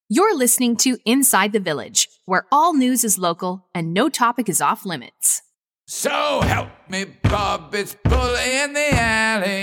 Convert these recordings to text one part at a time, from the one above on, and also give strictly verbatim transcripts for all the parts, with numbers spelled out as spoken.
You're listening to Inside the Village, where all news is local and no topic is off limits. So help me, Bob, it's bully in the alley.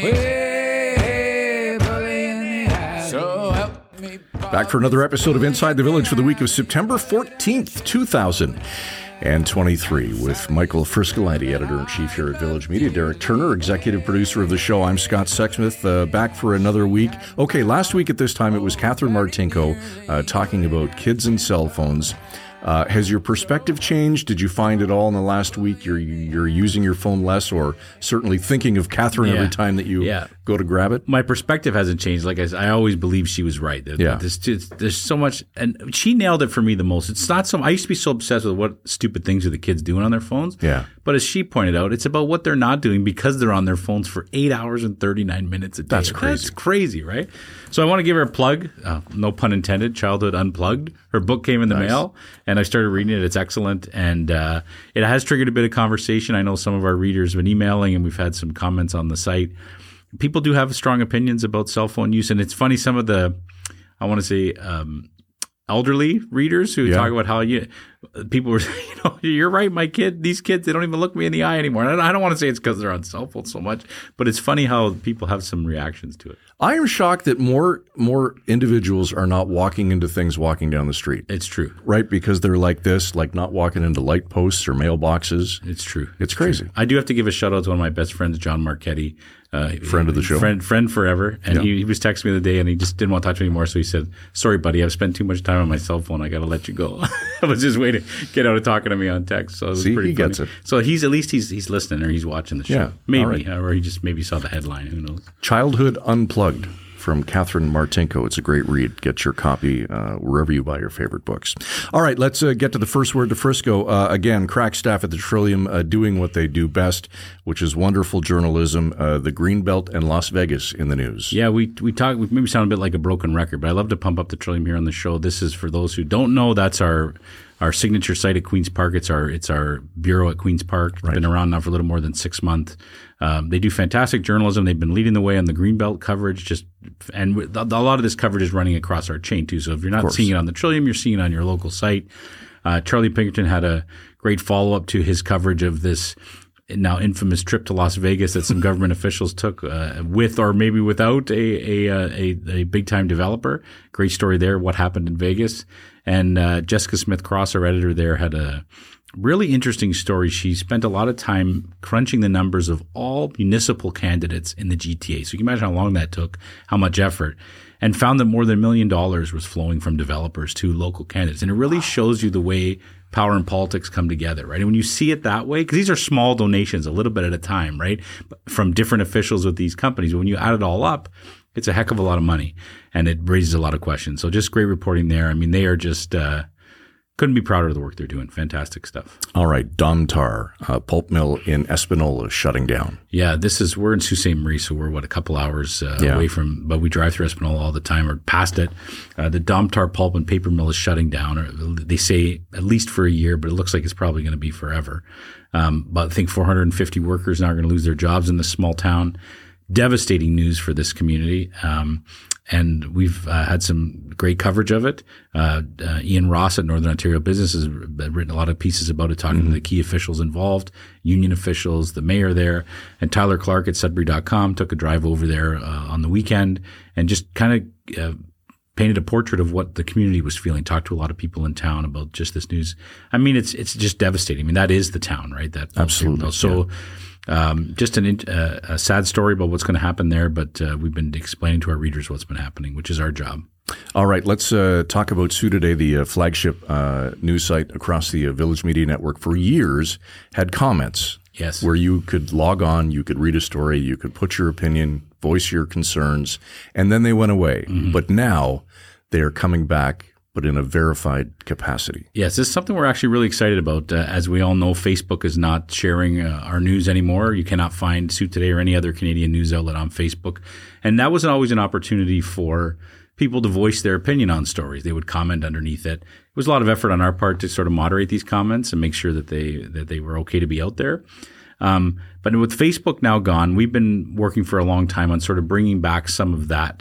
Hey, bully in the alley. So help me, Bob. Back for another episode of Inside the Village for the week of September fourteenth, two thousand twenty-three, with Michael Friscolanti, editor-in-chief here at Village Media, Derek Turner, executive producer of the show. I'm Scott Sexsmith, uh, back for another week. Okay, last week at this time it was Catherine Martinko uh, talking about kids and cell phones. Uh, has your perspective changed? Did you find at all in the last week you're you're using your phone less, or certainly thinking of Catherine yeah. every time that you yeah. go to grab it? My perspective hasn't changed. Like I, I always believe she was right. Yeah. There's, there's so much, and she nailed it for me the most. It's not so. I used to be so obsessed with what stupid things are the kids doing on their phones. Yeah. But as she pointed out, it's about what they're not doing because they're on their phones for eight hours and thirty-nine minutes a day. That's crazy. That's crazy, right? So I want to give her a plug. Uh, no pun intended. Childhood Unplugged. Her book came in the Nice. mail, and I started reading it. It's excellent, and uh, it has triggered a bit of conversation. I know some of our readers have been emailing, and we've had some comments on the site. People do have strong opinions about cell phone use, and it's funny, some of the, I want to say, um, elderly readers who Yeah. talk about how you people were saying, you know, you're right, my kid, these kids, they don't even look me in the eye anymore. And I don't want to say it's because they're on cell phones so much, but it's funny how people have some reactions to it. I am shocked that more more individuals are not walking into things walking down the street. It's true. Right? Because they're like this, like not walking into light posts or mailboxes. It's true. It's crazy. True. I do have to give a shout out to one of my best friends, John Marchetti. Uh, Friend of the show. Friend, friend forever. And Yeah. he, he was texting me the other day and he just didn't want to talk to me anymore. So he said, sorry, buddy, I've spent too much time on my cell phone. I got to let you go. I was just waiting to get out of talking to me on text. So it was See, pretty he funny. gets it. So he's at least he's he's listening or he's watching the show. Yeah. Maybe. All right. Or he just maybe saw the headline. Who knows? Childhood Unplugged from Catherine Martinko. It's a great read. Get your copy uh, wherever you buy your favorite books. All right, let's uh, get to the first word to Frisco. Uh, again, crack staff at the Trillium uh, doing what they do best, which is wonderful journalism. Uh, the Greenbelt and Las Vegas in the news. Yeah, we we talk. We maybe sound a bit like a broken record, but I love to pump up the Trillium here on the show. This is for those who don't know. That's our our signature site at Queen's Park. It's our it's our bureau at Queen's Park. It's Right. been around now for a little more than six months. Um, they do fantastic journalism. They've been leading the way on the Greenbelt coverage. Just and with, a lot of this coverage is running across our chain too. So if you're not course. seeing it on the Trillium, you're seeing it on your local site. Uh, Charlie Pinkerton had a great follow up to his coverage of this now infamous trip to Las Vegas that some government officials took uh, with or maybe without a a, a, a big time developer. Great story there. What happened in Vegas? And uh, Jessica Smith Cross, our editor there, had a really interesting story. She spent a lot of time crunching the numbers of all municipal candidates in the G T A. So you can imagine how long that took, how much effort, and found that more than a million dollars was flowing from developers to local candidates. And it really shows you the way power and politics come together, right? And when you see it that way, because these are small donations, a little bit at a time, right, from different officials with these companies. But when you add it all up, it's a heck of a lot of money, and it raises a lot of questions. So just great reporting there. I mean, they are just uh, couldn't be prouder of the work they're doing. Fantastic stuff. All right, Domtar, uh, pulp mill in Espanola shutting down. Yeah, this is we're in Sault Ste. Marie, so we're what a couple hours uh, Yeah. away from, but we drive through Espanola all the time or past it. Uh, the Domtar pulp and paper mill is shutting down. Or they say at least for a year, but it looks like it's probably going to be forever. Um, but I think four hundred fifty workers now are going to lose their jobs in this small town. Devastating news for this community. Um, and we've uh, had some great coverage of it. Uh, uh, Ian Ross at Northern Ontario Business has written a lot of pieces about it, talking mm-hmm. to the key officials involved, union officials, the mayor there. And Tyler Clark at Sudbury dot com took a drive over there uh, on the weekend and just kind of uh, painted a portrait of what the community was feeling, talked to a lot of people in town about just this news. I mean, it's it's just devastating. I mean, that is the town, right? That Absolutely. So um, just an, uh, a sad story about what's going to happen there, but uh, we've been explaining to our readers what's been happening, which is our job. All right, let's uh, talk about Sioux Today, the uh, flagship uh, news site across the uh, Village Media Network. For years, had comments. Yes. Where you could log on, you could read a story, you could put your opinion, voice your concerns, and then they went away. Mm-hmm. But now they are coming back, but in a verified capacity. Yes, this is something we're actually really excited about. Uh, as we all know, Facebook is not sharing uh, our news anymore. You cannot find Sioux Today or any other Canadian news outlet on Facebook. And that was always an opportunity for people to voice their opinion on stories. They would comment underneath it. It was a lot of effort on our part to sort of moderate these comments and make sure that they that they were okay to be out there. Um, but with Facebook now gone, we've been working for a long time on sort of bringing back some of that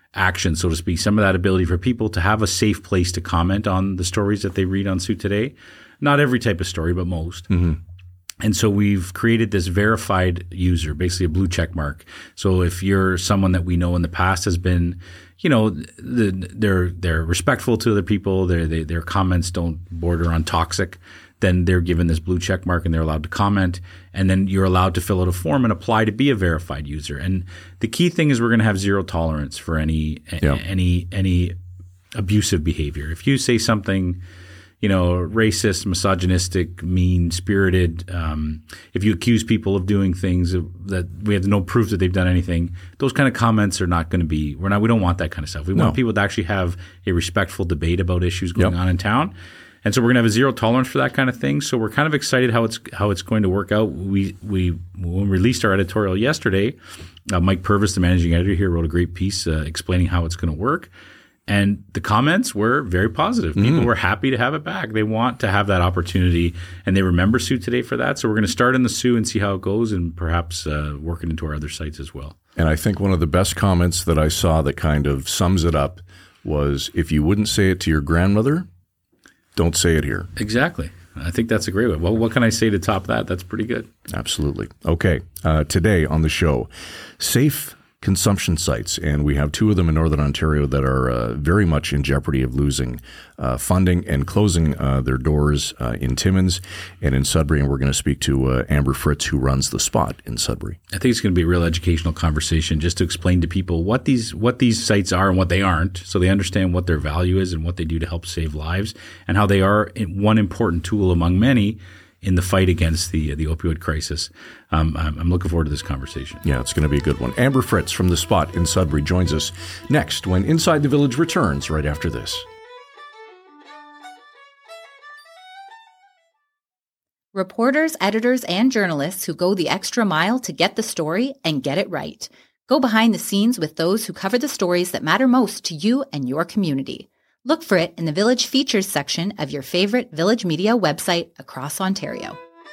action, so to speak, some of that ability for people to have a safe place to comment on the stories that they read on Sioux Today. Not every type of story, but most. Mm-hmm. And so we've created this verified user, basically a blue check mark. So if you're someone that we know in the past has been, you know, the, they're they're respectful to other people, they, their comments don't border on toxic, then they're given this blue check mark and they're allowed to comment. And then you're allowed to fill out a form and apply to be a verified user. And the key thing is we're going to have zero tolerance for any yeah. any any abusive behavior. If you say something, you know, racist, misogynistic, mean-spirited, um, if you accuse people of doing things that we have no proof that they've done anything, those kind of comments are not going to be – we're not. We don't want that kind of stuff. We no. want people to actually have a respectful debate about issues going yep. on in town. And so we're going to have a zero tolerance for that kind of thing. So we're kind of excited how it's how it's going to work out. We we when we released our editorial yesterday, uh, Mike Purvis, the managing editor here, wrote a great piece uh, explaining how it's going to work. And the comments were very positive. People mm. were happy to have it back. They want to have that opportunity, and they remember Sioux Today for that. So we're going to start in the Sioux and see how it goes, and perhaps uh, work it into our other sites as well. And I think one of the best comments that I saw that kind of sums it up was, if you wouldn't say it to your grandmother, don't say it here. Exactly. I think that's a great one. Well, what can I say to top that? That's pretty good. Absolutely. Okay. Uh, today on the show, safe consumption sites, and we have two of them in Northern Ontario that are uh, very much in jeopardy of losing uh, funding and closing uh, their doors uh, in Timmins and in Sudbury. And we're going to speak to uh, Amber Fritz, who runs the Spot in Sudbury. I think it's going to be a real educational conversation just to explain to people what these what these sites are and what they aren't, so they understand what their value is and what they do to help save lives, and how they are one important tool among many in the fight against the the opioid crisis. Um, I'm, I'm looking forward to this conversation. Yeah, it's going to be a good one. Amber Fritz from the Spot in Sudbury joins us next when Inside the Village returns right after this. Reporters, editors, and journalists who go the extra mile to get the story and get it right. Go behind the scenes with those who cover the stories that matter most to you and your community. Look for it in the Village Features section of your favorite Village Media website across Ontario.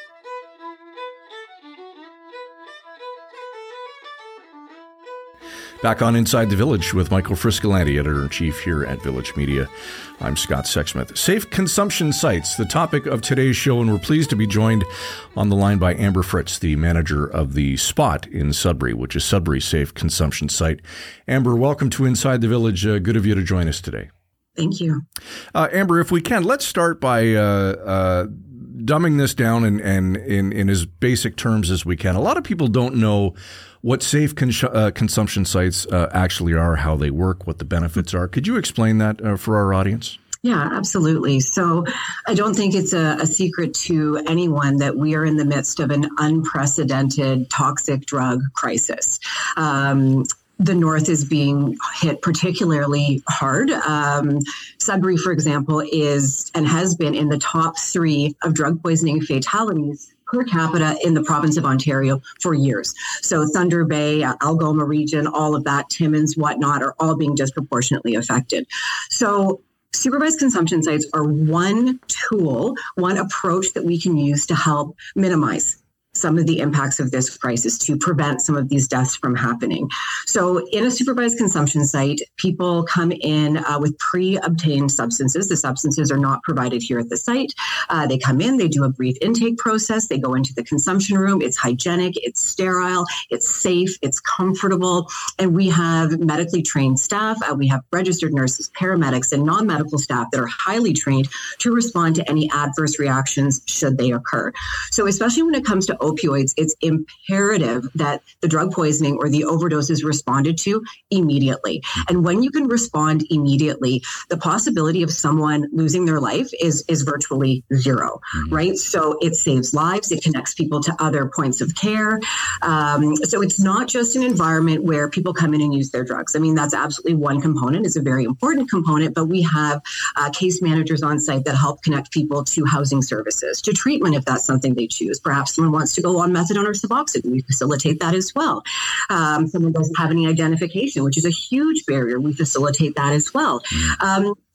Back on Inside the Village with Michael Friscolanti, editor-in-chief here at Village Media. I'm Scott Sexsmith. Safe consumption sites, the topic of today's show, and we're pleased to be joined on the line by Amber Fritz, the manager of the Spot in Sudbury, which is Sudbury's safe consumption site. Amber, welcome to Inside the Village. Uh, good of you to join us today. Thank you. Uh, Amber, if we can, let's start by uh, uh, dumbing this down and, and in, in as basic terms as we can. A lot of people don't know what safe con- uh, consumption sites uh, actually are, how they work, what the benefits are. Could you explain that uh, for our audience? Yeah, absolutely. So I don't think it's a, a secret to anyone that we are in the midst of an unprecedented toxic drug crisis. Um, The North is being hit particularly hard. Um, Sudbury, for example, is and has been in the top three of drug poisoning fatalities per capita in the province of Ontario for years. So Thunder Bay, uh, Algoma region, all of that, Timmins, whatnot, are all being disproportionately affected. So supervised consumption sites are one tool, one approach that we can use to help minimize some of the impacts of this crisis, to prevent some of these deaths from happening. So in a supervised consumption site, people come in uh, with pre-obtained substances. The substances are not provided here at the site. Uh, they come in, they do a brief intake process, they go into the consumption room. It's hygienic, it's sterile, it's safe, it's comfortable. And we have medically trained staff. Uh, we have registered nurses, paramedics, and non-medical staff that are highly trained to respond to any adverse reactions should they occur. So especially when it comes to opioids, it's imperative that the drug poisoning or the overdose is responded to immediately. And when you can respond immediately, the possibility of someone losing their life is, is virtually zero, mm-hmm. right? So it saves lives. It connects people to other points of care. Um, so it's not just an environment where people come in and use their drugs. I mean, that's absolutely one component. It's a very important component, but we have uh, case managers on site that help connect people to housing services, to treatment if that's something they choose. Perhaps someone wants to go on methadone or Suboxone. We facilitate that as well. Um, someone doesn't have any identification, which is a huge barrier. We facilitate that as well. Um,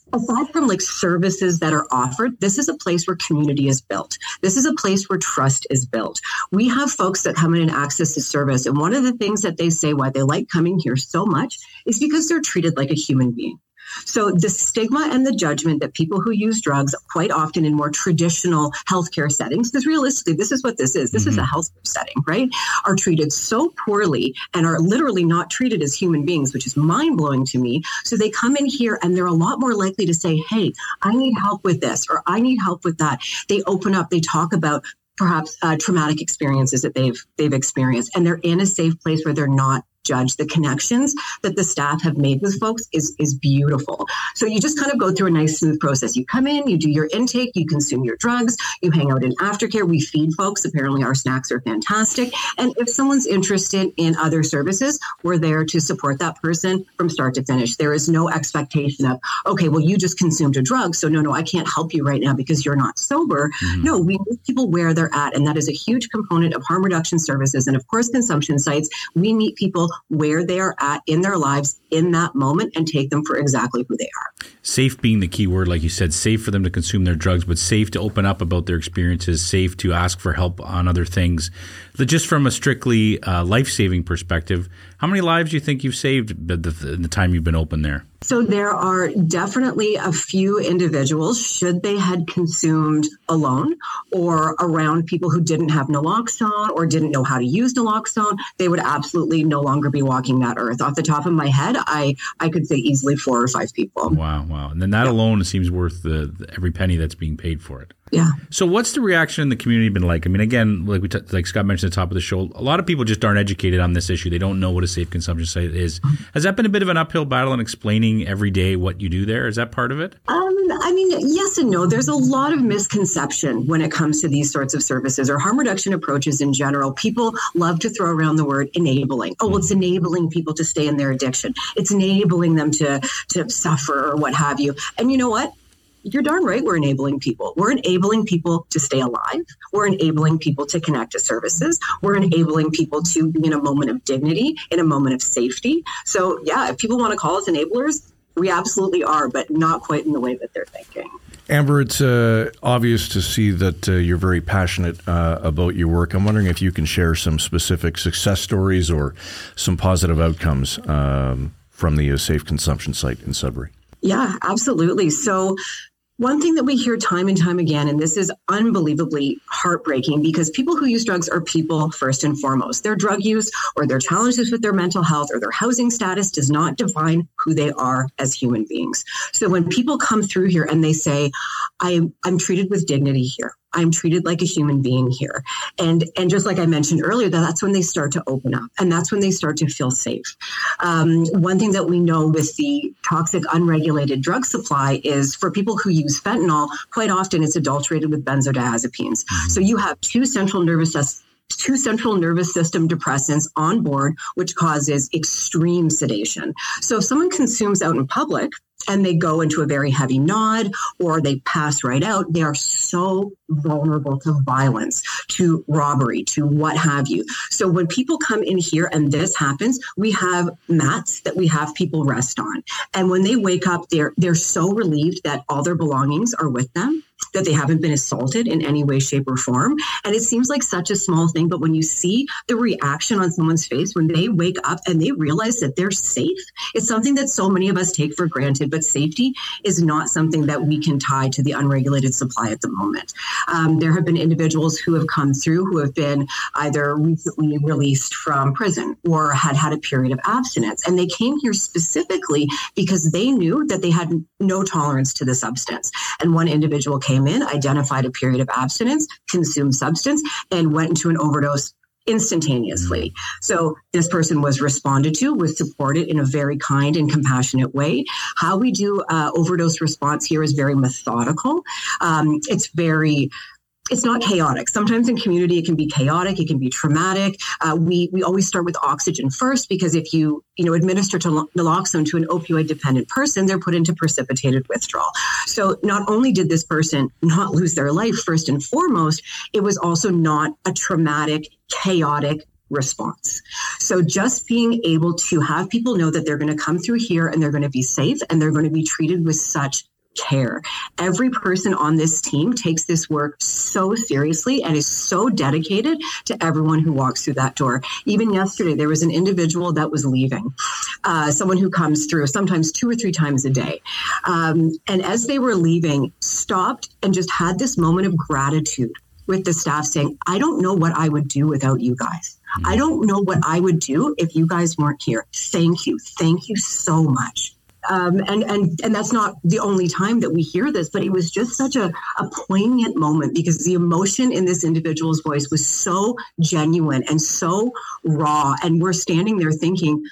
aside from like services that are offered, this is a place where community is built. This is a place where trust is built. We have folks that come in and access the service. And one of the things that they say why they like coming here so much is because they're treated like a human being. So the stigma and the judgment that people who use drugs quite often in more traditional healthcare settings, because realistically, this is what this is. This mm-hmm. is a healthcare setting, right? Are treated so poorly and are literally not treated as human beings, which is mind blowing to me. So they come in here and they're a lot more likely to say, hey, I need help with this, or I need help with that. They open up, they talk about perhaps uh, traumatic experiences that they've they've experienced, and they're in a safe place where they're not judged. The connections that the staff have made with folks is is beautiful. So you just kind of go through a nice smooth process. You come in, you do your intake, you consume your drugs, you hang out in aftercare. We feed folks. Apparently our snacks are fantastic. And if someone's interested in other services, we're there to support that person from start to finish. There is no expectation of, okay, well, you just consumed a drug, so no, no, I can't help you right now because you're not sober. Mm-hmm. No, we meet people where they're at. And that is a huge component of harm reduction services. And of course, consumption sites, we meet people where they are at in their lives in that moment and take them for exactly who they are. Safe being the key word, like you said, safe for them to consume their drugs, but safe to open up about their experiences, safe to ask for help on other things. Just from a strictly uh, life-saving perspective, how many lives do you think you've saved in the time you've been open there? So there are definitely a few individuals, should they had consumed alone or around people who didn't have naloxone or didn't know how to use naloxone, they would absolutely no longer be walking that earth. Off the top of my head, I, I could say easily four or five people. Wow, wow. And then that yeah. alone seems worth the, the, every penny that's being paid for it. Yeah. So what's the reaction in the community been like? I mean, again, like we t- like Scott mentioned at the top of the show, a lot of people just aren't educated on this issue. They don't know what a safe consumption site is. Mm-hmm. Has that been a bit of an uphill battle in explaining every day what you do there? Is that part of it? Um, I mean, yes and no. There's a lot of misconception when it comes to these sorts of services or harm reduction approaches in general. People love to throw around the word enabling. Oh, well, it's enabling people to stay in their addiction. It's enabling them to, to suffer or what have you. And you know what? You're darn right we're enabling people. We're enabling people to stay alive. We're enabling people to connect to services. We're enabling people to be in a moment of dignity, in a moment of safety. So, yeah, if people want to call us enablers, we absolutely are, but not quite in the way that they're thinking. Amber, it's uh, obvious to see that uh, you're very passionate uh, about your work. I'm wondering if you can share some specific success stories or some positive outcomes um, from the uh, Safe Consumption site in Sudbury. Yeah, absolutely. So one thing that we hear time and time again, and this is unbelievably heartbreaking because people who use drugs are people first and foremost. Their drug use or their challenges with their mental health or their housing status does not define who they are as human beings. So when people come through here and they say, I'm, I'm treated with dignity here, I'm treated like a human being here. And and just like I mentioned earlier, that's when they start to open up and that's when they start to feel safe. Um, one thing that we know with the toxic unregulated drug supply is for people who use fentanyl, quite often it's adulterated with benzodiazepines. Mm-hmm. So you have two central nervous systems two central nervous system depressants on board, which causes extreme sedation. So if someone consumes out in public and they go into a very heavy nod or they pass right out, they are so vulnerable to violence, to robbery, to what have you. So when people come in here and this happens, we have mats that we have people rest on. And when they wake up, they're they're so relieved that all their belongings are with them, that they haven't been assaulted in any way, shape, or form. And it seems like such a small thing, but when you see the reaction on someone's face when they wake up and they realize that they're safe, it's something that so many of us take for granted, but safety is not something that we can tie to the unregulated supply at the moment. Um, there have been individuals who have come through who have been either recently released from prison or had had a period of abstinence. And they came here specifically because they knew that they had no tolerance to the substance. And one individual came in, identified a period of abstinence, consumed substance, and went into an overdose instantaneously. So this person was responded to, was supported in a very kind and compassionate way. How we do uh, overdose response here is very methodical. Um, it's very It's not chaotic. Sometimes in community, it can be chaotic. It can be traumatic. Uh, we we always start with oxygen first because if you you know administer to naloxone to an opioid dependent person, they're put into precipitated withdrawal. So not only did this person not lose their life first and foremost, it was also not a traumatic, chaotic response. So just being able to have people know that they're going to come through here and they're going to be safe and they're going to be treated with such care. Every person on this team takes this work so seriously and is so dedicated to everyone who walks through that door. Even yesterday, there was an individual that was leaving, uh, someone who comes through sometimes two or three times a day. Um, and as they were leaving, stopped and just had this moment of gratitude with the staff saying, I don't know what I would do without you guys. I don't know what I would do if you guys weren't here. Thank you. Thank you so much. Um, and, and, and that's not the only time that we hear this, but it was just such a, a poignant moment because the emotion in this individual's voice was so genuine and so raw. And we're standing there thinking,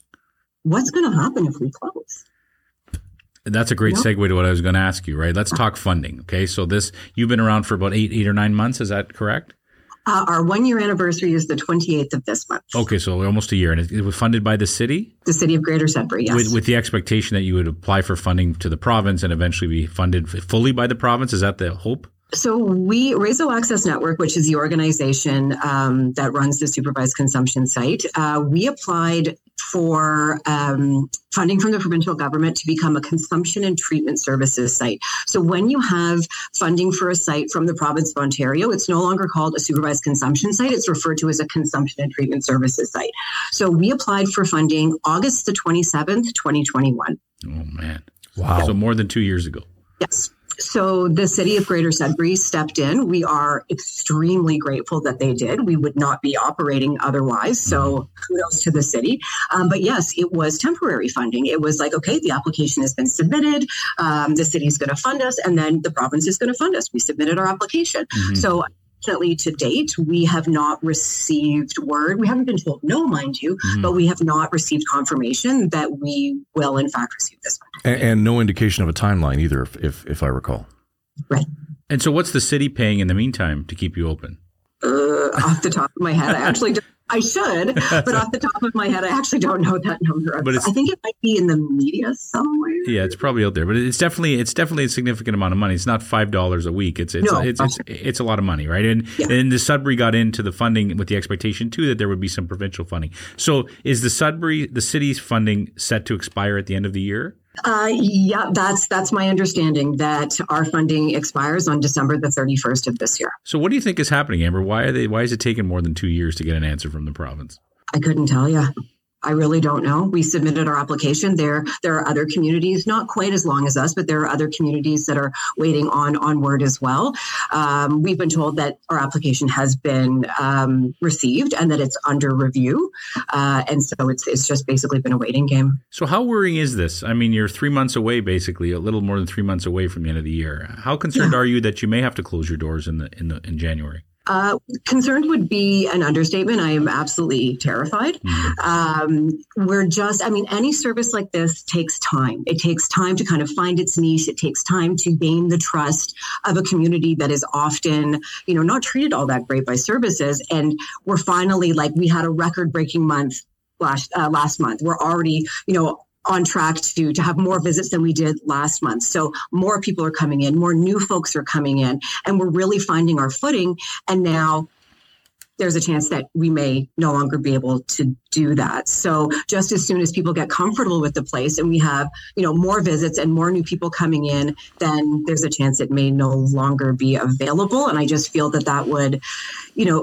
what's going to happen if we close? That's a great Yep. segue to what I was going to ask you, right? Let's talk funding. Okay. So this, you've been around for about eight, eight or nine months. Is that correct? Uh, our one-year anniversary is the twenty-eighth of this month. Okay, so almost a year. And it, it was funded by the city? The city of Greater Sudbury, yes. With, with the expectation that you would apply for funding to the province and eventually be funded fully by the province? Is that the hope? So we, Rezo Access Network, which is the organization um, that runs the supervised consumption site, uh, we applied for um, funding from the provincial government to become a consumption and treatment services site. So when you have funding for a site from the province of Ontario, it's no longer called a supervised consumption site. It's referred to as a consumption and treatment services site. So we applied for funding August the twenty-seventh, twenty twenty-one. Oh, man. Wow. So more than two years ago. Yes. So the city of Greater Sudbury stepped in. We are extremely grateful that they did. We would not be operating otherwise. So kudos to the city. Um, but yes, it was temporary funding. It was like, okay, the application has been submitted. Um, the city is going to fund us, and then the province is going to fund us. We submitted our application. Mm-hmm. So unfortunately, to date, we have not received word. We haven't been told no, mind you, mm-hmm. but we have not received confirmation that we will, in fact, receive this funding. And, and no indication of a timeline either, if, if, if I recall. Right. And so what's the city paying in the meantime to keep you open? Uh, off the top of my head, I actually don't. I should, but off the top of my head, I actually don't know that number. But I think it might be in the media somewhere. Yeah, it's probably out there, but it's definitely it's definitely a significant amount of money. It's not five dollars a week. It's it's, no, it's, it's it's it's a lot of money, right? And yeah. and the Sudbury got into the funding with the expectation too that there would be some provincial funding. So is the Sudbury the city's funding set to expire at the end of the year? Uh, yeah, that's that's my understanding, that our funding expires on December the thirty-first of this year. So what do you think is happening, Amber? Why are they? Why is it taking more than two years to get an answer from the province? I couldn't tell you. I really don't know. We submitted our application. There, there are other communities, not quite as long as us, but there are other communities that are waiting on on word as well. Um, we've been told that our application has been um, received and that it's under review, uh, and so it's it's just basically been a waiting game. So how worrying is this? I mean, you're three months away, basically, a little more than three months away from the end of the year. How concerned yeah. are you that you may have to close your doors in the in the in January? Uh, concerned would be an understatement. I am absolutely terrified. Mm-hmm. Um, we're just, I mean, any service like this takes time. It takes time to kind of find its niche. It takes time to gain the trust of a community that is often, you know, not treated all that great by services. And we're finally, like, we had a record-breaking month last, uh, last month. We're already, you know, on track to to have more visits than we did last month. So more people are coming in, more new folks are coming in, and we're really finding our footing. And now there's a chance that we may no longer be able to do that. So just as soon as people get comfortable with the place and we have, you know, more visits and more new people coming in, then there's a chance it may no longer be available. And I just feel that that would, you know,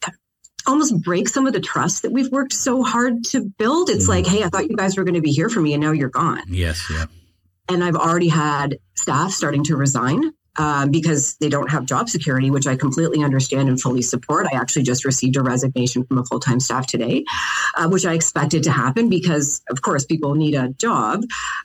almost break some of the trust that we've worked so hard to build. It's mm-hmm. like, hey, I thought you guys were going to be here for me and now you're gone. Yes, yeah. And I've already had staff starting to resign um, because they don't have job security, which I completely understand and fully support. I actually just received a resignation from a full-time staff today, uh, which I expected to happen because, of course, people need a job.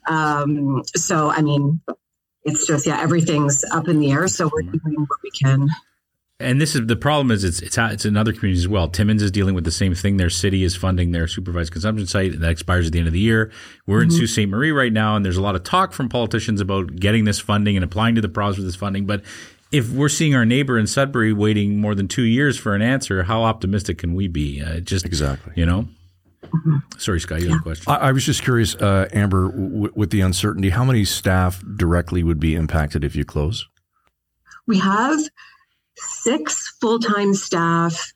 Um, so, I mean, it's just, yeah, everything's up in the air. So we're doing what we can. And this is the problem is it's it's it's in other communities as well. Timmins is dealing with the same thing. Their city is funding their supervised consumption site, and that expires at the end of the year. We're mm-hmm. in Sault Ste. Marie right now, and there's a lot of talk from politicians about getting this funding and applying to the province for this funding. But if we're seeing our neighbor in Sudbury waiting more than two years for an answer, how optimistic can we be? Uh, just exactly, you know. Mm-hmm. Sorry, Scott, you have a question. I, I was just curious, uh, Amber, w- with the uncertainty, how many staff directly would be impacted if you close? We have six full-time staff,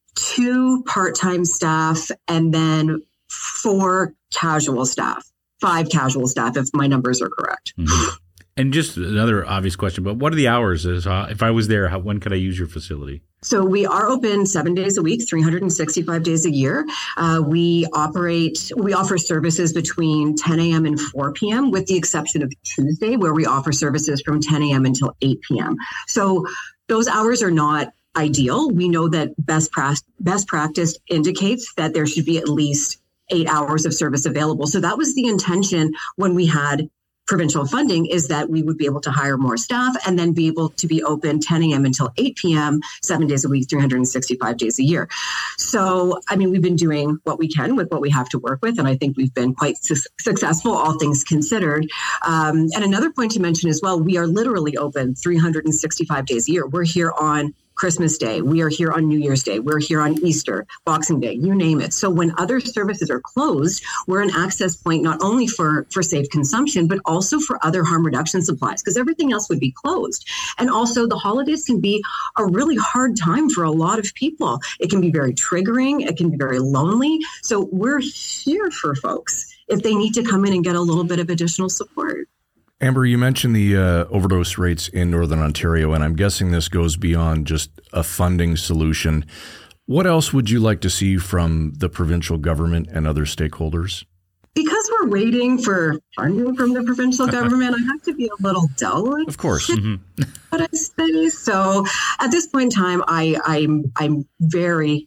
two part-time staff, and then four casual staff, five casual staff, if my numbers are correct. Mm-hmm. And just another obvious question, but what are the hours? Is, uh, if I was there, how, when could I use your facility? So we are open seven days a week, three hundred sixty-five days a year. Uh, we operate, we offer services between ten a.m. and four p.m. with the exception of Tuesday, where we offer services from ten a.m. until eight p.m. So those hours are not ideal. We know that best, pra- best practice indicates that there should be at least eight hours of service available. So that was the intention when we had provincial funding, is that we would be able to hire more staff and then be able to be open ten a.m. until eight p.m., seven days a week, three hundred sixty-five days a year. So, I mean, we've been doing what we can with what we have to work with, and I think we've been quite su- successful, all things considered. Um, and another point to mention as well, we are literally open three hundred sixty-five days a year. We're here on Christmas Day. We are here on New Year's Day. We're here on Easter, Boxing Day, you name it. So when other services are closed, we're an access point not only for, for safe consumption, but also for other harm reduction supplies, because everything else would be closed. And also the holidays can be a really hard time for a lot of people. It can be very triggering. It can be very lonely. So we're here for folks if they need to come in and get a little bit of additional support. Amber, you mentioned the uh, overdose rates in Northern Ontario, and I'm guessing this goes beyond just a funding solution. What else would you like to see from the provincial government and other stakeholders? Because we're waiting for funding from the provincial government, I have to be a little dull. Of course. Mm-hmm. What I say. So at this point in time, I, I'm I'm very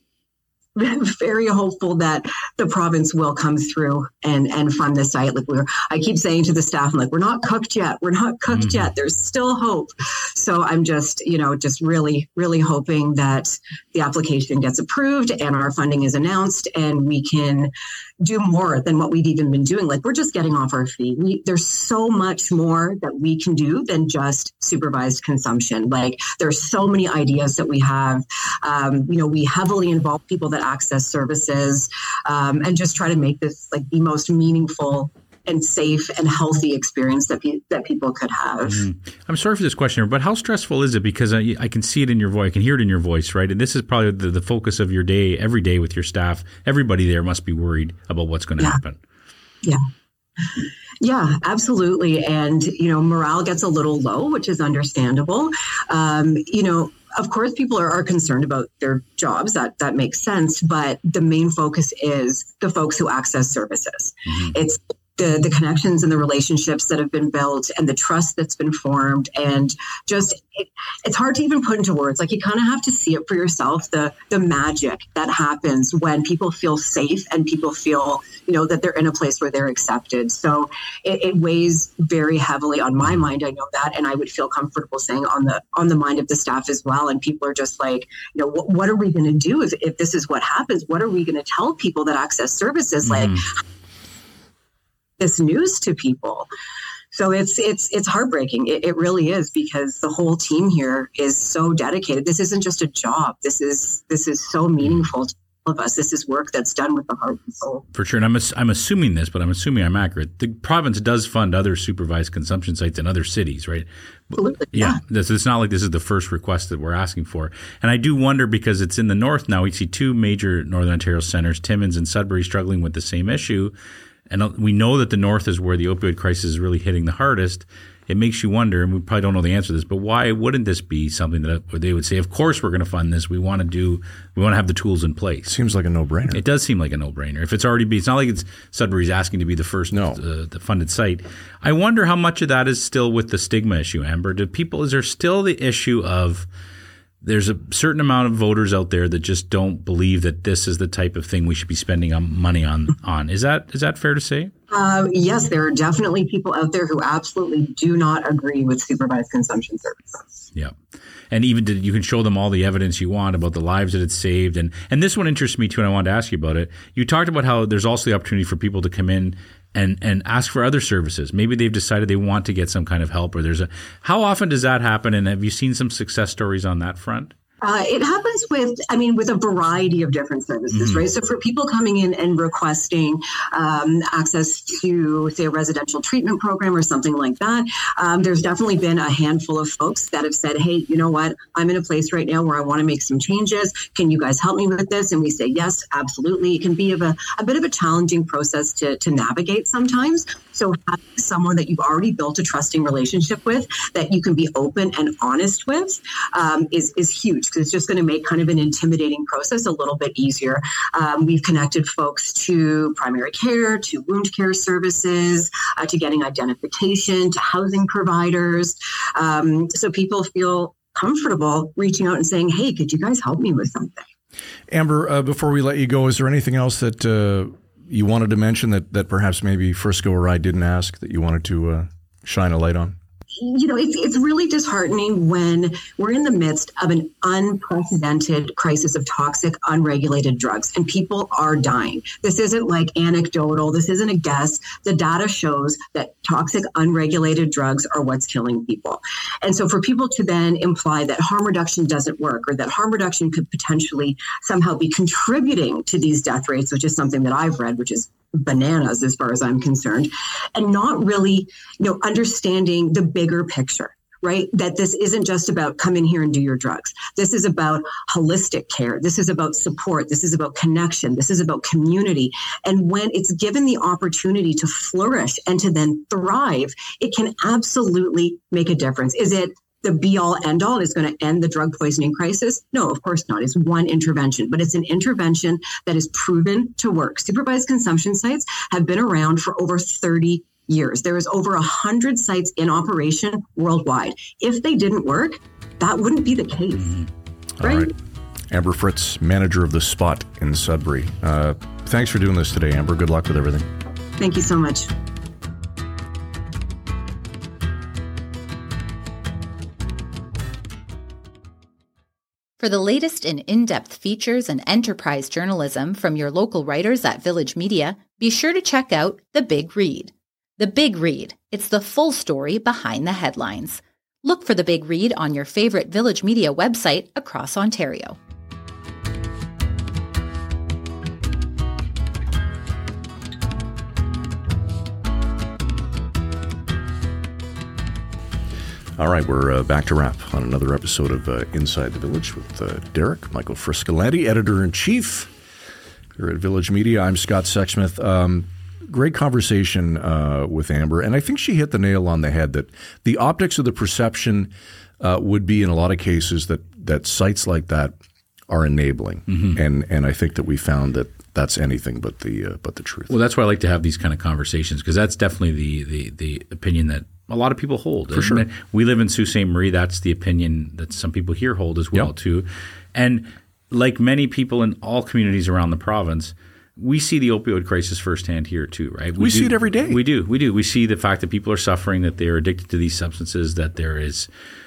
very hopeful that the province will come through and, and fund the site. Like we're, I keep saying to the staff, I'm like, we're not cooked yet. We're not cooked mm-hmm. yet. There's still hope. So I'm just, you know, just really, really hoping that the application gets approved and our funding is announced and we can do more than what we've even been doing. Like we're just getting off our feet. We, there's so much more that we can do than just supervised consumption. Like there's so many ideas that we have. Um, you know, we heavily involve people that access services um, and just try to make this like the most meaningful and safe and healthy experience that pe- that people could have. Mm-hmm. I'm sorry for this question, but how stressful is it? Because I, I can see it in your voice, I can hear it in your voice, right? And this is probably the, the focus of your day, every day with your staff. Everybody there must be worried about what's going to yeah. happen. Yeah. Yeah, absolutely. And, you know, morale gets a little low, which is understandable. Um, you know, of course, people are, are concerned about their jobs. That that makes sense. But the main focus is the folks who access services. Mm-hmm. It's the the connections and the relationships that have been built and the trust that's been formed. And just it, it's hard to even put into words. Like you kind of have to see it for yourself, the the magic that happens when people feel safe and people feel, you know, that they're in a place where they're accepted. So it, it weighs very heavily on my mind. I know that. And I would feel comfortable saying on the on the mind of the staff as well. And people are just like, you know, what, what are we going to do if, if this is what happens? What are we going to tell people that access services? Mm-hmm. Like, this news to people. So it's it's it's heartbreaking. It, it really is, because the whole team here is so dedicated. This isn't just a job. This is this is so meaningful to all of us. This is work that's done with the heart and soul. For sure. And I'm I'm assuming this, but I'm assuming I'm accurate. The province does fund other supervised consumption sites in other cities, right? Absolutely. Yeah. yeah. This, it's not like this is the first request that we're asking for. And I do wonder, because it's in the north now, we see two major Northern Ontario centers, Timmins and Sudbury, struggling with the same issue. And we know that the north is where the opioid crisis is really hitting the hardest. It makes you wonder, and we probably don't know the answer to this, but why wouldn't this be something that where they would say, of course we're going to fund this. We want to do, we want to have the tools in place. Seems like a no-brainer. It does seem like a no-brainer. If it's already be, it's not like it's Sudbury's asking to be the first no. uh, the funded site. I wonder how much of that is still with the stigma issue, Amber. Do people, is there still the issue of there's a certain amount of voters out there that just don't believe that this is the type of thing we should be spending money on. on. Is that is that fair to say? Uh, yes, there are definitely people out there who absolutely do not agree with supervised consumption services. Yeah. And even to, you can show them all the evidence you want about the lives that it's saved. And, and this one interests me too, and I wanted to ask you about it. You talked about how there's also the opportunity for people to come in and, and ask for other services. Maybe they've decided they want to get some kind of help, or there's a – how often does that happen, and have you seen some success stories on that front? Uh, it happens with, I mean, with a variety of different services, mm-hmm. right? So for people coming in and requesting um, access to, say, a residential treatment program or something like that, um, there's definitely been a handful of folks that have said, hey, you know what? I'm in a place right now where I want to make some changes. Can you guys help me with this? And we say, yes, absolutely. It can be of a, a bit of a challenging process to, to navigate sometimes. So having someone that you've already built a trusting relationship with, that you can be open and honest with, um, is, is huge, because it's just going to make kind of an intimidating process a little bit easier. Um, we've connected folks to primary care, to wound care services, uh, to getting identification, to housing providers. Um, so people feel comfortable reaching out and saying, hey, could you guys help me with something? Amber, uh, before we let you go, is there anything else that uh, you wanted to mention that, that perhaps maybe Frisco or I didn't ask that you wanted to uh, shine a light on? You know, it's, it's really disheartening when we're in the midst of an unprecedented crisis of toxic, unregulated drugs, and people are dying. This isn't like anecdotal. This isn't a guess. The data shows that toxic, unregulated drugs are what's killing people. And so for people to then imply that harm reduction doesn't work, or that harm reduction could potentially somehow be contributing to these death rates, which is something that I've read, which is bananas as far as I'm concerned, and not really, you know, understanding the bigger picture, right? That this isn't just about come in here and do your drugs. This is about holistic care. This is about support. This is about connection. This is about community. And when it's given the opportunity to flourish and to then thrive, it can absolutely make a difference. Is it the be-all, end-all is going to end the drug poisoning crisis? No, of course not. It's one intervention, but it's an intervention that is proven to work. Supervised consumption sites have been around for over thirty years. There is over one hundred sites in operation worldwide. If they didn't work, that wouldn't be the case. Mm-hmm. Right? All right. Amber Fritz, manager of The Spot in Sudbury. Uh, thanks for doing this today, Amber. Good luck with everything. Thank you so much. For the latest in in-depth features and enterprise journalism from your local writers at Village Media, be sure to check out The Big Read. The Big Read, it's the full story behind the headlines. Look for The Big Read on your favorite Village Media website across Ontario. All right, we're uh, back to wrap on another episode of uh, Inside the Village with uh, Derek, Michael Friscolanti, editor-in-chief here at Village Media. I'm Scott Sexsmith. Um, great conversation uh, with Amber, and I think she hit the nail on the head that the optics of the perception uh, would be in a lot of cases that, that sites like that are enabling, mm-hmm. and and I think that we found that that's anything but the uh, but the truth. Well, that's why I like to have these kind of conversations, because that's definitely the, the the opinion that a lot of people hold. For sure. We live in Sault Ste. Marie. That's the opinion that some people here hold as well, yep. too. And like many people in all communities around the province, we see the opioid crisis firsthand here too, right? We, we do, see it every day. We do. We do. We see the fact that people are suffering, that they're addicted to these substances, that there is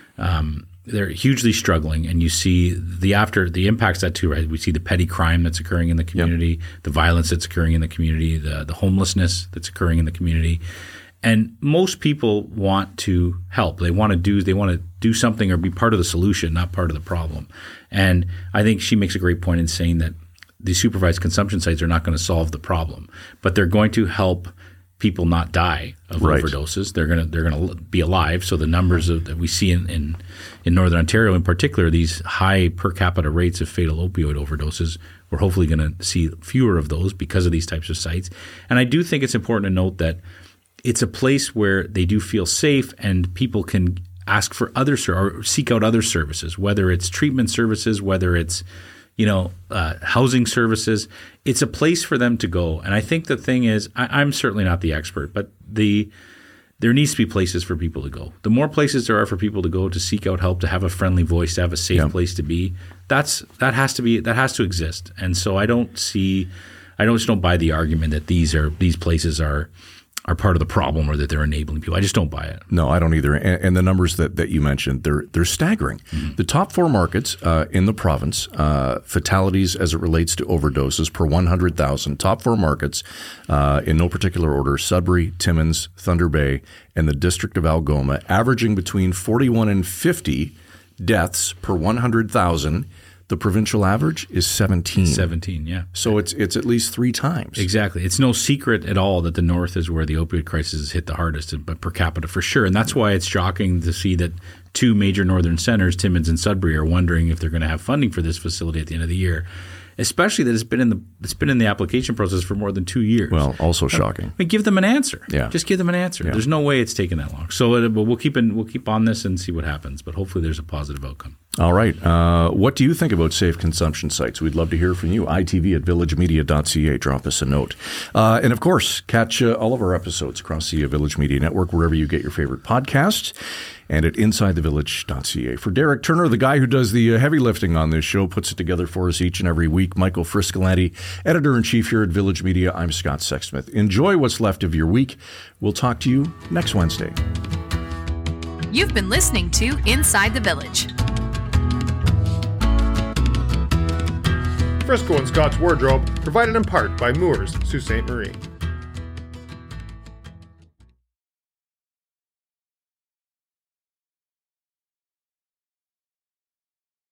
um, they're hugely struggling, and you see the after the impacts that too, right? We see the petty crime that's occurring in the community, yep. the violence that's occurring in the community, the the homelessness that's occurring in the community. And most people want to help. They want to do they want to do something or be part of the solution, not part of the problem. And I think she makes a great point in saying that these supervised consumption sites are not going to solve the problem, but they're going to help people not die of right. overdoses. They're going to they're going to be alive. So the numbers of, that we see in, in in Northern Ontario, in particular, these high per capita rates of fatal opioid overdoses, we're hopefully going to see fewer of those because of these types of sites. And I do think it's important to note that it's a place where they do feel safe, and people can ask for other or seek out other services, whether it's treatment services, whether it's you know uh, housing services. It's a place for them to go. And I think the thing is, I, I'm certainly not the expert, but the there needs to be places for people to go. The more places there are for people to go to seek out help, to have a friendly voice, to have a safe yeah. place to be, that's that has to be that has to exist. And so I don't see, I don't just don't buy the argument that these are these places are. are part of the problem, or that they're enabling people. I just don't buy it. No, I don't either. And, and the numbers that, that you mentioned, they're they're staggering. Mm-hmm. The top four markets uh, in the province, uh, fatalities as it relates to overdoses per one hundred thousand, top four markets uh, in no particular order: Sudbury, Timmins, Thunder Bay, and the District of Algoma, averaging between forty-one and fifty deaths per one hundred thousand. The provincial average is seventeen. seventeen, yeah. So it's it's at least three times. Exactly. It's no secret at all that the North is where the opioid crisis has hit the hardest, but per capita for sure. And that's why it's shocking to see that two major northern centers, Timmins and Sudbury, are wondering if they're going to have funding for this facility at the end of the year. Especially that it's been in the it's been in the application process for more than two years. Well, also shocking. I mean, give them an answer. Yeah, just give them an answer. Yeah. There's no way it's taken that long. So, it, but we'll keep in, we'll keep on this and see what happens. But hopefully, there's a positive outcome. All right. Uh, what do you think about safe consumption sites? We'd love to hear from you. I T V at village media dot c a. Drop us a note. Uh, and of course, catch uh, all of our episodes across the uh, Village Media Network, wherever you get your favorite podcasts, and at inside the village dot c a. For Derek Turner, the guy who does the uh, heavy lifting on this show, puts it together for us each and every week, Michael Friscolanti, editor-in-chief here at Village Media, I'm Scott Sexsmith. Enjoy what's left of your week. We'll talk to you next Wednesday. You've been listening to Inside the Village. Frisco and Scott's Wardrobe, provided in part by Moores, Sault Ste. Marie.